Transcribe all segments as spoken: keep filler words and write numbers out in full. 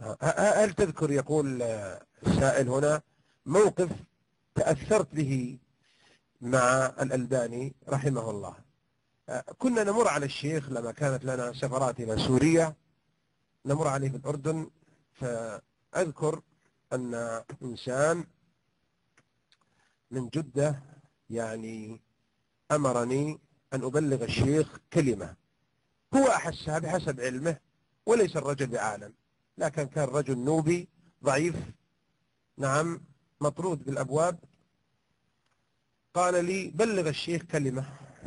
هل تذكر، يقول السائل هنا، موقف تأثرت به مع الألباني رحمه الله؟ كنا نمر على الشيخ لما كانت لنا سفرات إلى سوريا، نمر عليه في الأردن، فأذكر أن إنسان من جدة يعني أمرني أن أبلغ الشيخ كلمة هو أحسها بحسب علمه، وليس الرجل بعالم، لكن كان رجل نوبي ضعيف، نعم، مطرود بالأبواب. قال لي بلغ الشيخ كلمة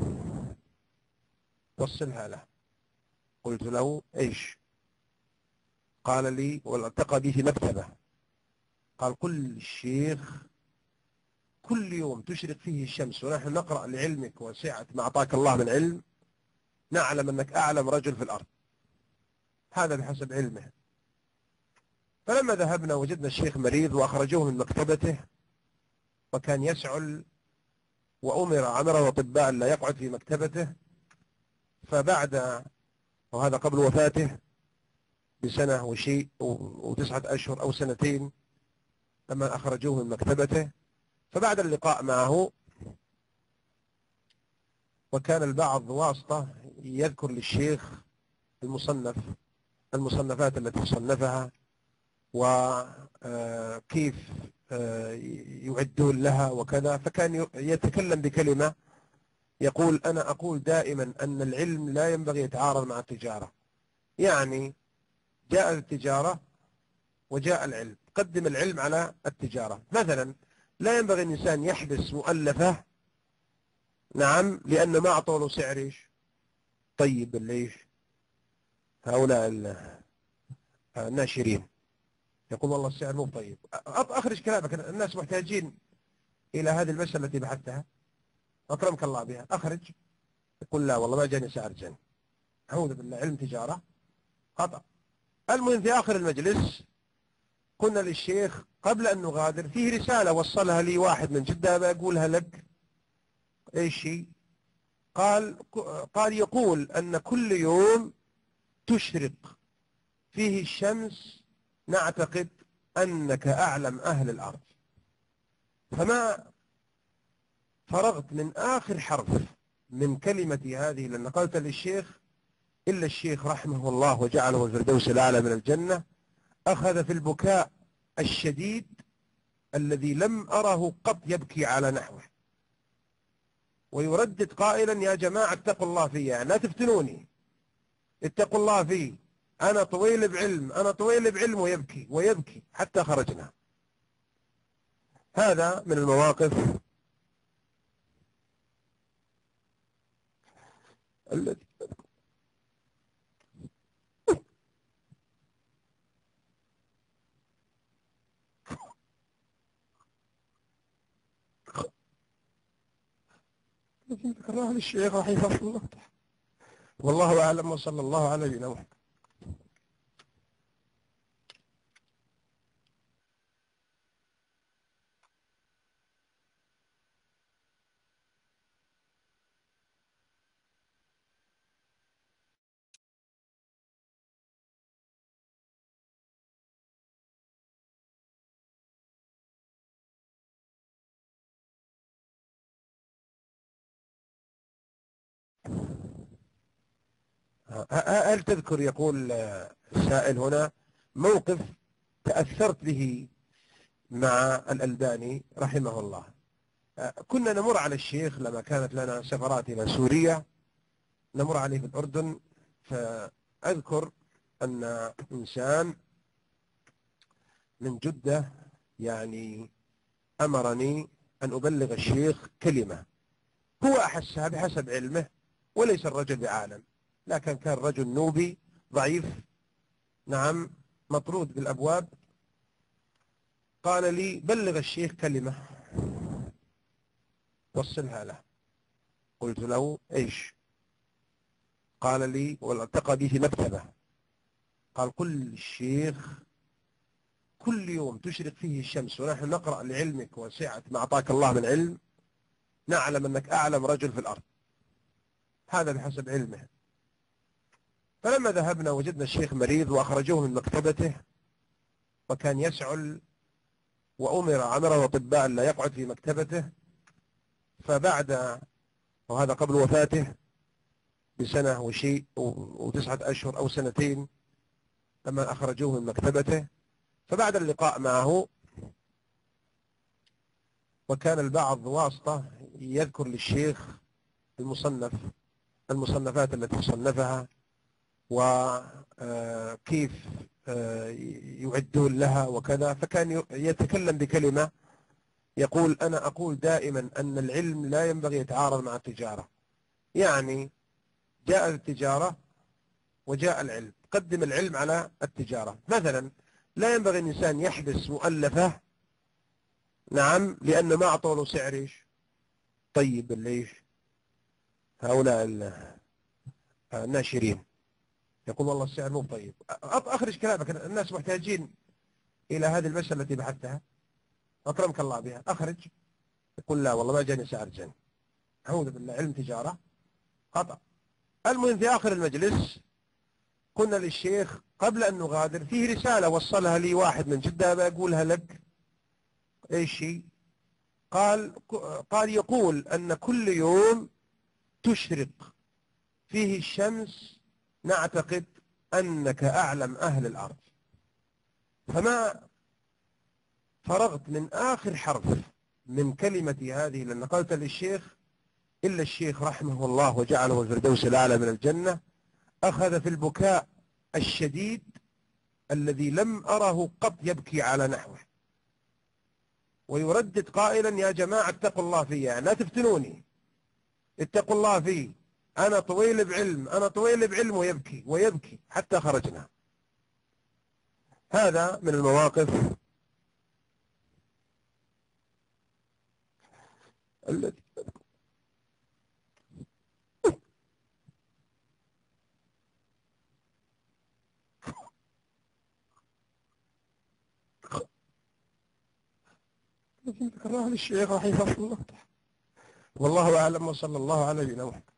وصلها له. قلت له ايش؟ قال لي، والتقى بي في مكتبه، قال قل للشيخ كل يوم تشرق فيه الشمس ونحن نقرأ لعلمك وسعة ما أعطاك الله من علم، نعلم أنك أعلم رجل في الأرض، هذا بحسب علمه. فلما ذهبنا وجدنا الشيخ مريض وأخرجوه من مكتبته، وكان يسعل، وأمر أمره الأطباء لا يقعد في مكتبته. فبعد، وهذا قبل وفاته بسنة وشيء وتسعة أشهر أو سنتين، لما أخرجوه من مكتبته، فبعد اللقاء معه، وكان البعض واسطة يذكر للشيخ المصنف المصنفات التي صنفها وكيف يعدون لها وكذا، فكان يتكلم بكلمة يقول أنا أقول دائما أن العلم لا ينبغي يتعارض مع التجارة، يعني جاء التجارة وجاء العلم، قدم العلم على التجارة. مثلا لا ينبغي الإنسان يحبس مؤلفة، نعم، لأن ما أعطوا له سعر إيش طيب، ليش هؤلاء الناشرين يقول والله السعر مو طيب، أخرج كلامك، الناس محتاجين إلى هذه المسألة التي بحثتها، أكرمك الله بها، أخرج. يقول لا والله ما جاني سعر جاني، أعوذ بالله، علم تجارة خطأ. المهم في آخر المجلس قلنا للشيخ قبل أن نغادر فيه رسالة وصلها لي واحد من جدة بقولها لك. ايش هي؟ قال قال يقول أن كل يوم تشرق فيه الشمس نعتقد أنك أعلم أهل الأرض. فما فرغت من آخر حرف من كلمتي هذه اللي نقلت للشيخ إلا الشيخ رحمه الله وجعله الفردوس الأعلى من الجنة أخذ في البكاء الشديد الذي لم أره قط يبكي على نحوه، ويردد قائلا يا جماعة اتقوا الله في، يعني لا تفتنوني، اتقوا الله في، أنا طويل بعلم، أنا طويل بعلم، ويبكي ويبكي حتى خرجنا. هذا من المواقف التي ذكرها للشيخ رحمه الله، والله أعلم، وصلى الله على نبينا محمد. هل تذكر، يقول السائل هنا، موقف تأثرت به مع الألباني رحمه الله؟ كنا نمر على الشيخ لما كانت لنا سفرات إلى سوريا، نمر عليه في الأردن، فأذكر أن إنسان من جدة يعني أمرني أن أبلغ الشيخ كلمة هو أحسها بحسب علمه، وليس الرجل بعالم، لكن كان رجل نوبي ضعيف، نعم، مطرود بالأبواب. قال لي بلغ الشيخ كلمة وصلها له. قلت له ايش؟ قال لي، والتقى بي في مكتبه، قال قل للشيخ كل يوم تشرق فيه الشمس ونحن نقرأ لعلمك وسعة ما أعطاك الله من علم، نعلم أنك أعلم رجل في الأرض، هذا بحسب علمه. فلما ذهبنا وجدنا الشيخ مريض وأخرجوه من مكتبته، وكان يسعل، وأمر أمر الأطباء لا يقعد في مكتبته. فبعد، وهذا قبل وفاته بسنة وشيء وتسعة أشهر أو سنتين، لما أخرجوه من مكتبته، فبعد اللقاء معه، وكان البعض واسطة يذكر للشيخ المصنف المصنفات التي صنفها وكيف يعدون لها وكذا، فكان يتكلم بكلمة يقول: أنا أقول دائما أن العلم لا ينبغي يتعارض مع التجارة. يعني جاء التجارة وجاء العلم، قدم العلم على التجارة. مثلا لا ينبغي الإنسان يحبس مؤلفة، نعم، لأنه ما أعطوا له سعر إيش طيب ليش هؤلاء الناشرين، يقول والله السعر مو طيب. أخرج كلامك، الناس محتاجين إلى هذه المسألة التي بحثتها، أكرمك الله بها، أخرج. يقول لا والله ما جاني سعر جن، أعوذ بالله، علم تجارة خطأ. المهم في آخر المجلس قلنا للشيخ قبل أن نغادر، فيه رسالة وصلها لي واحد من جدة بقولها لك. إيش هي؟ قال قال يقول أن كل يوم تشرق فيه الشمس نعتقد أنك أعلم أهل الأرض. فما فرغت من آخر حرف من كلمتي هذه اللي نقلت للشيخ إلا الشيخ رحمه الله وجعله الفردوس الأعلى من الجنة أخذ في البكاء الشديد الذي لم أره قط يبكي على نحوه، ويردد قائلا: يا جماعة اتقوا الله في، يعني لا تفتنوني، اتقوا الله في، أنا طويل بعلم، أنا طويل بعلم، ويبكي ويبكي حتى خرجنا. هذا من المواقف التي ذكرها للشيخ رحمه الله. والله أعلم، وصلى الله على نبينا محمد.